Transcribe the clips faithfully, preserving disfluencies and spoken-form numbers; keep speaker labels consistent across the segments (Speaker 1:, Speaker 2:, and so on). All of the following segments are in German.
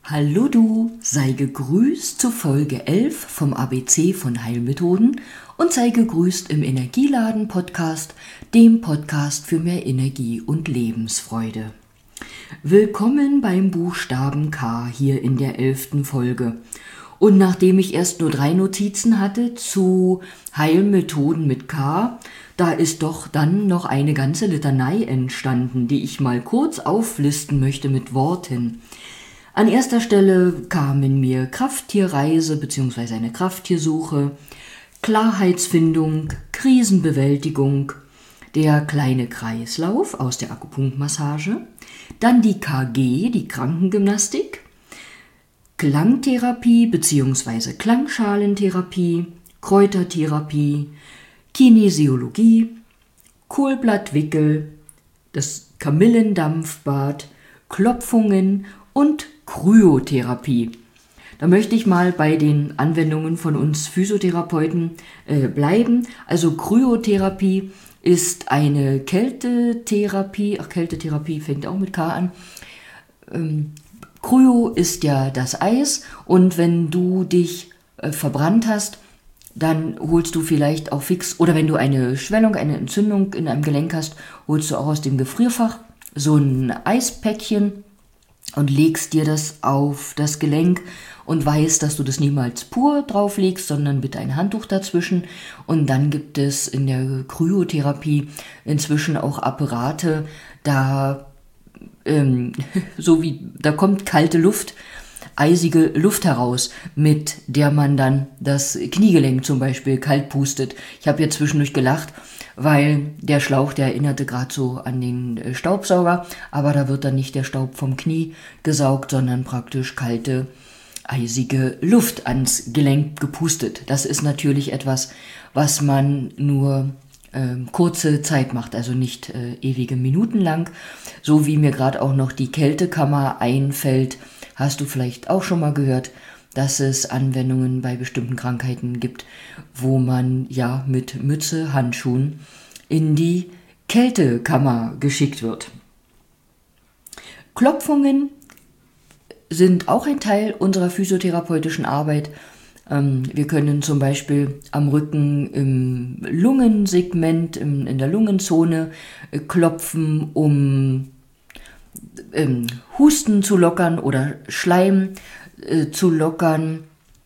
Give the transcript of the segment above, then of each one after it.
Speaker 1: Hallo du, sei gegrüßt zu Folge elf vom A B C von Heilmethoden und sei gegrüßt im Energieladen-Podcast, dem Podcast für mehr Energie und Lebensfreude. Willkommen beim Buchstaben K hier in der elften Folge. Und nachdem ich erst nur drei Notizen hatte zu Heilmethoden mit K, da ist doch dann noch eine ganze Litanei entstanden, die ich mal kurz auflisten möchte mit Worten. An erster Stelle kamen mir Krafttierreise bzw. eine Krafttiersuche, Klarheitsfindung, Krisenbewältigung, der kleine Kreislauf aus der Akupunktmassage, dann die K G, die Krankengymnastik, Klangtherapie bzw. Klangschalentherapie, Kräutertherapie, Kinesiologie, Kohlblattwickel, das Kamillendampfbad, Klopfungen und Kryotherapie. Da möchte ich mal bei den Anwendungen von uns Physiotherapeuten äh, bleiben. Also Kryotherapie ist eine Kältetherapie, ach Kältetherapie fängt auch mit K an. Ähm, Kryo ist ja das Eis und wenn du dich äh, verbrannt hast, dann holst du vielleicht auch fix, oder wenn du eine Schwellung, eine Entzündung in einem Gelenk hast, holst du auch aus dem Gefrierfach so ein Eispäckchen und legst dir das auf das Gelenk und weißt, dass du das niemals pur drauflegst, sondern mit einem Handtuch dazwischen. Und dann gibt es in der Kryotherapie inzwischen auch Apparate, da ähm, so wie da kommt kalte Luft, eisige Luft heraus, mit der man dann das Kniegelenk zum Beispiel kalt pustet. Ich habe jetzt zwischendurch gelacht, weil der Schlauch, der erinnerte gerade so an den Staubsauger, aber da wird dann nicht der Staub vom Knie gesaugt, sondern praktisch kalte, eisige Luft ans Gelenk gepustet. Das ist natürlich etwas, was man nur äh, kurze Zeit macht, also nicht äh, ewige Minuten lang. So wie mir gerade auch noch die Kältekammer einfällt, hast du vielleicht auch schon mal gehört, dass es Anwendungen bei bestimmten Krankheiten gibt, wo man ja mit Mütze, Handschuhen in die Kältekammer geschickt wird. Klopfungen sind auch ein Teil unserer physiotherapeutischen Arbeit. Wir können zum Beispiel am Rücken im Lungensegment, in der Lungenzone klopfen, um Husten zu lockern oder Schleim zu lockern.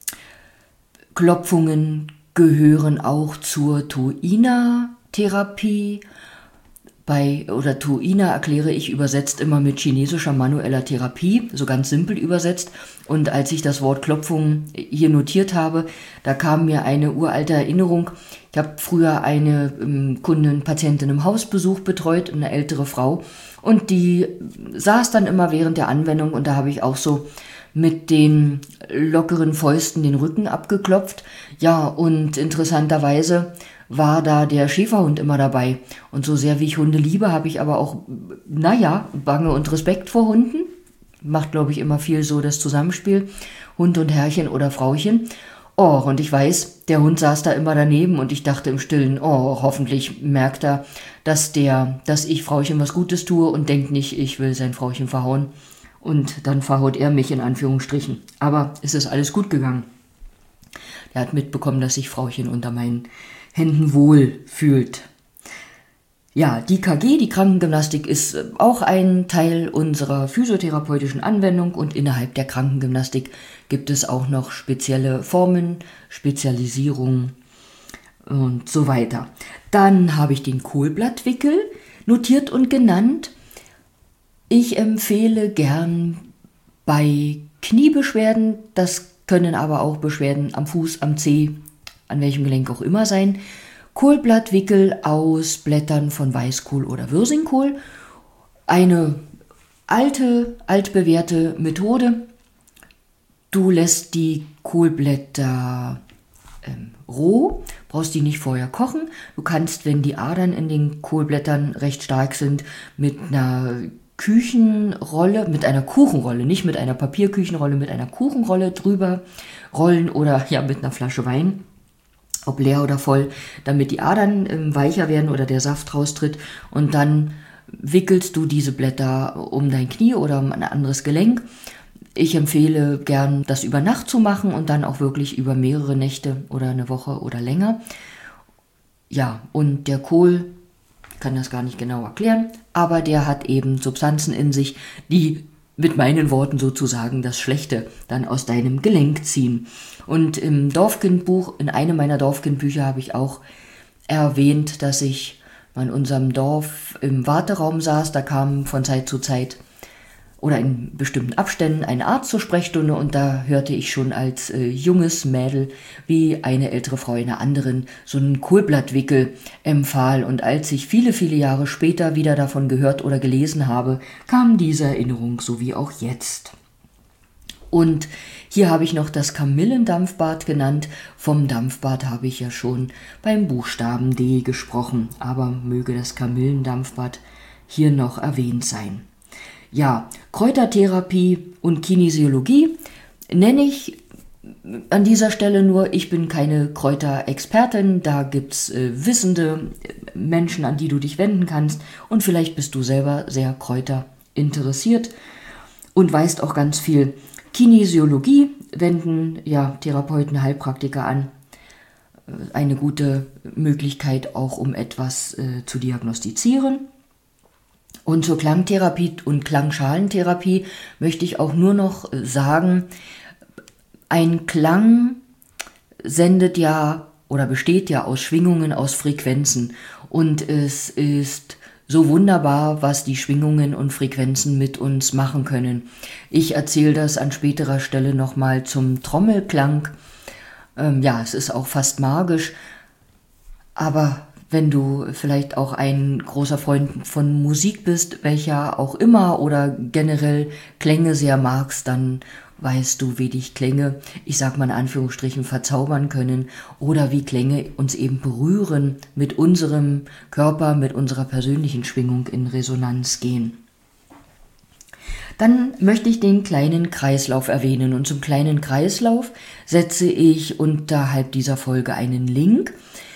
Speaker 1: Klopfungen gehören auch zur Tuina-Therapie. Bei, oder Tuina erkläre ich übersetzt immer mit chinesischer manueller Therapie, so ganz simpel übersetzt. Und als ich das Wort Klopfung hier notiert habe, da kam mir eine uralte Erinnerung. Ich habe früher eine ähm, Kundin, Patientin im Hausbesuch betreut, eine ältere Frau. Und die saß dann immer während der Anwendung und da habe ich auch so mit den lockeren Fäusten den Rücken abgeklopft. Ja, und interessanterweise war da der Schäferhund immer dabei. Und so sehr wie ich Hunde liebe, habe ich aber auch, naja, Bange und Respekt vor Hunden. Macht, glaube ich, immer viel so das Zusammenspiel. Hund und Herrchen oder Frauchen. Oh, und ich weiß, der Hund saß da immer daneben und ich dachte im Stillen, oh, hoffentlich merkt er, dass der, dass ich Frauchen was Gutes tue und denkt nicht, ich will sein Frauchen verhauen. Und dann verhaut er mich in Anführungsstrichen. Aber es ist alles gut gegangen. Er hat mitbekommen, dass sich Frauchen unter meinen Händen wohl fühlt. Ja, die K G, die Krankengymnastik, ist auch ein Teil unserer physiotherapeutischen Anwendung und innerhalb der Krankengymnastik gibt es auch noch spezielle Formen, Spezialisierung und so weiter. Dann habe ich den Kohlblattwickel notiert und genannt. Ich empfehle gern bei Kniebeschwerden, das können aber auch Beschwerden am Fuß, am Zeh, an welchem Gelenk auch immer sein, Kohlblattwickel aus Blättern von Weißkohl oder Wirsingkohl. Eine alte, altbewährte Methode. Du lässt die Kohlblätter ähm, roh, brauchst die nicht vorher kochen. Du kannst, wenn die Adern in den Kohlblättern recht stark sind, mit einer Küchenrolle, mit einer Kuchenrolle, nicht mit einer Papierküchenrolle, mit einer Kuchenrolle drüber rollen oder ja mit einer Flasche Wein, ob leer oder voll, damit die Adern ähm, weicher werden oder der Saft raustritt und dann wickelst du diese Blätter um dein Knie oder um ein anderes Gelenk. Ich empfehle gern, das über Nacht zu machen und dann auch wirklich über mehrere Nächte oder eine Woche oder länger. Ja, und der Kohl, kann das gar nicht genau erklären, aber der hat eben Substanzen in sich, die mit meinen Worten sozusagen das Schlechte dann aus deinem Gelenk ziehen. Und im Dorfkindbuch, in einem meiner Dorfkindbücher habe ich auch erwähnt, dass ich in unserem Dorf im Warteraum saß. Da kam von Zeit zu Zeit oder in bestimmten Abständen ein Arzt zur Sprechstunde und da hörte ich schon als äh, junges Mädel, wie eine ältere Frau einer anderen so einen Kohlblattwickel empfahl. Und als ich viele, viele Jahre später wieder davon gehört oder gelesen habe, kam diese Erinnerung, so wie auch jetzt. Und hier habe ich noch das Kamillendampfbad genannt. Vom Dampfbad habe ich ja schon beim Buchstaben D gesprochen, aber möge das Kamillendampfbad hier noch erwähnt sein. Ja, Kräutertherapie und Kinesiologie nenne ich an dieser Stelle nur. Ich bin keine Kräuterexpertin, da gibt's äh, wissende Menschen, an die du dich wenden kannst und vielleicht bist du selber sehr kräuterinteressiert und weißt auch ganz viel. Kinesiologie wenden ja Therapeuten, Heilpraktiker an. Eine gute Möglichkeit auch, um etwas äh, zu diagnostizieren. Und zur Klangtherapie und Klangschalentherapie möchte ich auch nur noch sagen, ein Klang sendet ja oder besteht ja aus Schwingungen, aus Frequenzen. Und es ist so wunderbar, was die Schwingungen und Frequenzen mit uns machen können. Ich erzähle das an späterer Stelle nochmal zum Trommelklang. Ähm, ja, es ist auch fast magisch, aber wenn du vielleicht auch ein großer Freund von Musik bist, welcher auch immer oder generell Klänge sehr magst, dann weißt du, wie dich Klänge, ich sag mal in Anführungsstrichen, verzaubern können oder wie Klänge uns eben berühren, mit unserem Körper, mit unserer persönlichen Schwingung in Resonanz gehen. Dann möchte ich den kleinen Kreislauf erwähnen und zum kleinen Kreislauf setze ich unterhalb dieser Folge einen Link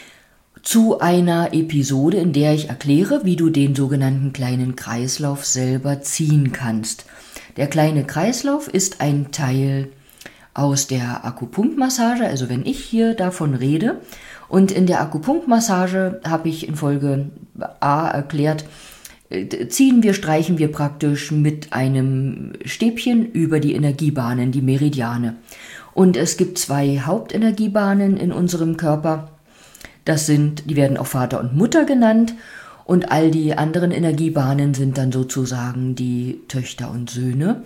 Speaker 1: zu einer Episode, in der ich erkläre, wie du den sogenannten kleinen Kreislauf selber ziehen kannst. Der kleine Kreislauf ist ein Teil aus der Akupunktmassage, also wenn ich hier davon rede. Und in der Akupunktmassage habe ich in Folge A erklärt, ziehen wir, streichen wir praktisch mit einem Stäbchen über die Energiebahnen, die Meridiane. Und es gibt zwei Hauptenergiebahnen in unserem Körper. Das sind, die werden auch Vater und Mutter genannt und all die anderen Energiebahnen sind dann sozusagen die Töchter und Söhne.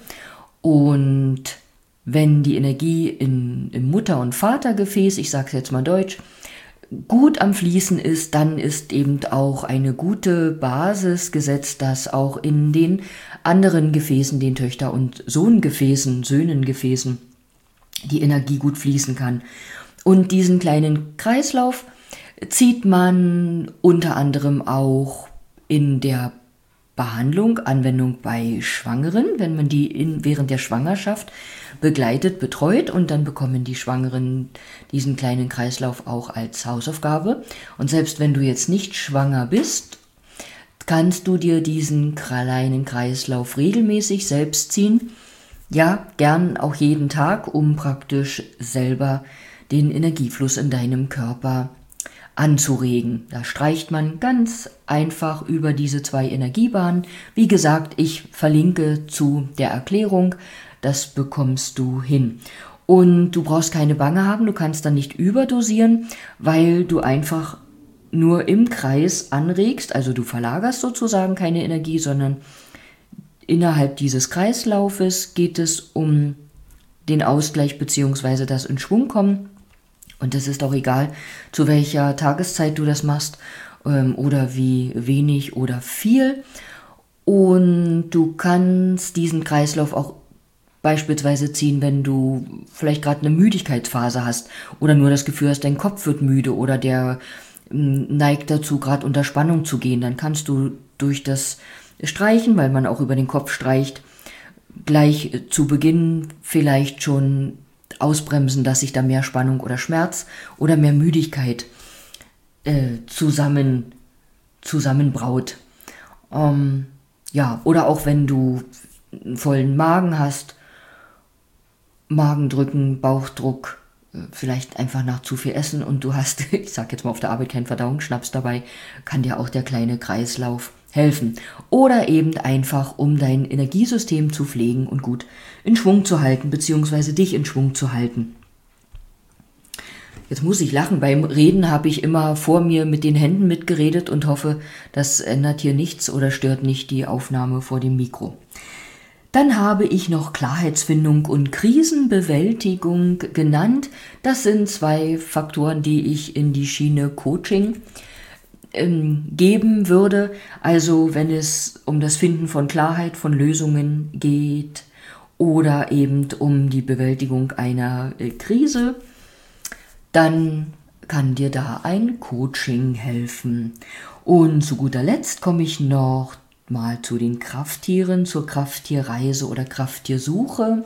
Speaker 1: Und wenn die Energie in, im Mutter- und Vatergefäß, ich sage es jetzt mal deutsch, gut am Fließen ist, dann ist eben auch eine gute Basis gesetzt, dass auch in den anderen Gefäßen, den Töchter- und Sohngefäßen, Söhnengefäßen, die Energie gut fließen kann. Und diesen kleinen Kreislauf zieht man unter anderem auch in der Behandlung, Anwendung bei Schwangeren, wenn man die in, während der Schwangerschaft begleitet, betreut und dann bekommen die Schwangeren diesen kleinen Kreislauf auch als Hausaufgabe. Und selbst wenn du jetzt nicht schwanger bist, kannst du dir diesen kleinen Kreislauf regelmäßig selbst ziehen. Ja, gern auch jeden Tag, um praktisch selber den Energiefluss in deinem Körper anzuregen. Da streicht man ganz einfach über diese zwei Energiebahnen. Wie gesagt, ich verlinke zu der Erklärung, das bekommst du hin. Und du brauchst keine Bange haben, du kannst dann nicht überdosieren, weil du einfach nur im Kreis anregst, also du verlagerst sozusagen keine Energie, sondern innerhalb dieses Kreislaufes geht es um den Ausgleich bzw. das in Schwung kommen. Und es ist auch egal, zu welcher Tageszeit du das machst ähm, oder wie wenig oder viel. Und du kannst diesen Kreislauf auch beispielsweise ziehen, wenn du vielleicht gerade eine Müdigkeitsphase hast oder nur das Gefühl hast, dein Kopf wird müde oder der ähm, neigt dazu, gerade unter Spannung zu gehen. Dann kannst du durch das Streichen, weil man auch über den Kopf streicht, gleich äh, zu Beginn vielleicht schon ausbremsen, dass sich da mehr Spannung oder Schmerz oder mehr Müdigkeit äh, zusammen, zusammenbraut. Ähm, ja, oder auch wenn du einen vollen Magen hast Magendrücken, Bauchdruck, vielleicht einfach nach zu viel Essen und du hast, ich sag jetzt mal auf der Arbeit, keinen Verdauungsschnaps dabei, kann dir auch der kleine Kreislauf helfen. Oder eben einfach, um dein Energiesystem zu pflegen und gut in Schwung zu halten, beziehungsweise dich in Schwung zu halten. Jetzt muss ich lachen, beim Reden habe ich immer vor mir mit den Händen mitgeredet und hoffe, das ändert hier nichts oder stört nicht die Aufnahme vor dem Mikro. Dann habe ich noch Klarheitsfindung und Krisenbewältigung genannt. Das sind zwei Faktoren, die ich in die Schiene Coaching ähm, geben würde. Also wenn es um das Finden von Klarheit, von Lösungen geht oder eben um die Bewältigung einer äh, Krise, dann kann dir da ein Coaching helfen. Und zu guter Letzt komme ich noch mal zu den Krafttieren, zur Krafttierreise oder Krafttiersuche.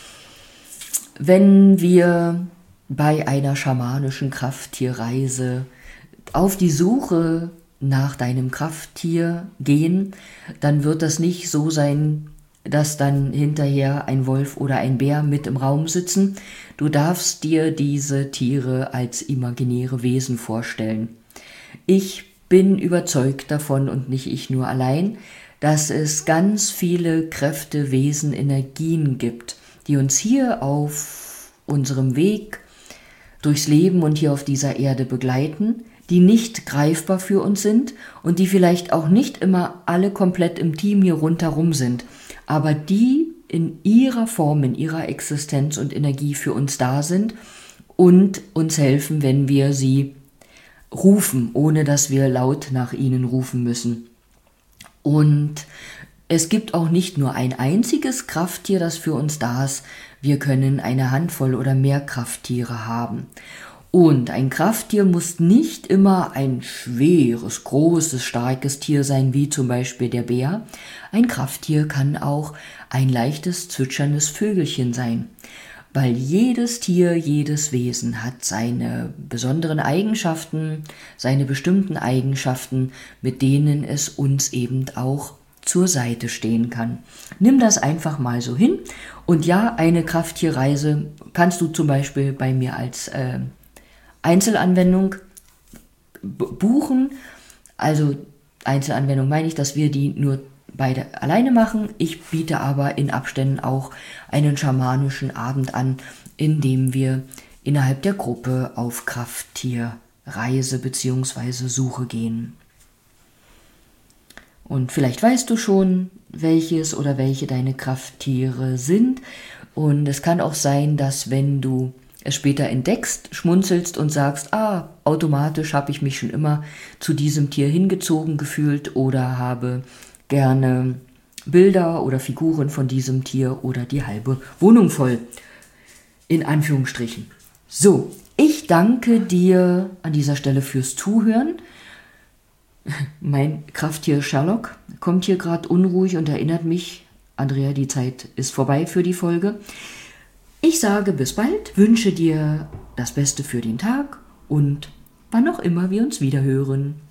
Speaker 1: Wenn wir bei einer schamanischen Krafttierreise auf die Suche nach deinem Krafttier gehen, dann wird das nicht so sein, dass dann hinterher ein Wolf oder ein Bär mit im Raum sitzen. Du darfst dir diese Tiere als imaginäre Wesen vorstellen. Ich bin überzeugt davon und nicht ich nur allein, dass es ganz viele Kräfte, Wesen, Energien gibt, die uns hier auf unserem Weg durchs Leben und hier auf dieser Erde begleiten, die nicht greifbar für uns sind und die vielleicht auch nicht immer alle komplett im Team hier rundherum sind, aber die in ihrer Form, in ihrer Existenz und Energie für uns da sind und uns helfen, wenn wir sie rufen, ohne dass wir laut nach ihnen rufen müssen. Und es gibt auch nicht nur ein einziges Krafttier, das für uns da ist. Wir können eine Handvoll oder mehr Krafttiere haben. Und ein Krafttier muss nicht immer ein schweres, großes, starkes Tier sein, wie zum Beispiel der Bär. Ein Krafttier kann auch ein leichtes, zwitscherndes Vögelchen sein. Weil jedes Tier, jedes Wesen hat seine besonderen Eigenschaften, seine bestimmten Eigenschaften, mit denen es uns eben auch zur Seite stehen kann. Nimm das einfach mal so hin. Und ja, eine Krafttierreise kannst du zum Beispiel bei mir als äh, Einzelanwendung buchen. Also Einzelanwendung meine ich, dass wir die nur beide alleine machen. Ich biete aber in Abständen auch einen schamanischen Abend an, in dem wir innerhalb der Gruppe auf Krafttierreise bzw. Suche gehen. Und vielleicht weißt du schon, welches oder welche deine Krafttiere sind. Und es kann auch sein, dass wenn du es später entdeckst, schmunzelst und sagst, ah, automatisch habe ich mich schon immer zu diesem Tier hingezogen gefühlt oder habe gerne Bilder oder Figuren von diesem Tier oder die halbe Wohnung voll. In Anführungsstrichen. So, ich danke dir an dieser Stelle fürs Zuhören. Mein Krafttier Sherlock kommt hier gerade unruhig und erinnert mich, Andrea, die Zeit ist vorbei für die Folge. Ich sage bis bald, wünsche dir das Beste für den Tag und wann auch immer wir uns wieder hören.